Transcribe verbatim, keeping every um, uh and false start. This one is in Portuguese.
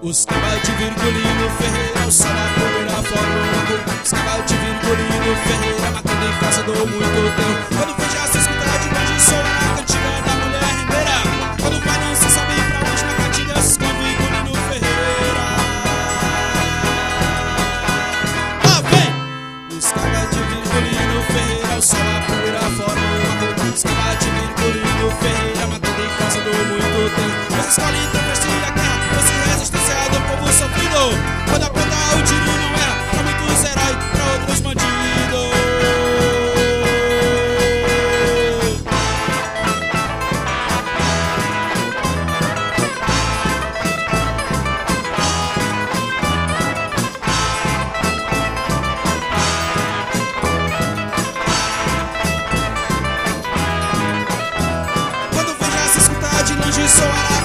Os cavalos de Virgulino Ferreira, o sol da poeira formando. Os cavalos de Virgulino Ferreira, matando em casa do muito tempo. Quando vejo essa escutar de longe, sou na cantiga da mulher rendeira. Quando vai não se sabe pra onde na cantiga, se com Virgulino Ferreira. Ah, vem! Os cavalos de Virgulino Ferreira, o sol da poeira formando. Os cavalos de Virgulino Ferreira, matando em casa do muito tempo. Essa escola intervestir a guerra, esse resistência do povo sofrido. Quando apontar o tiro não erra, pra muitos heróis, pra outros bandidos. Quando vejo essa escutar de longe, sou a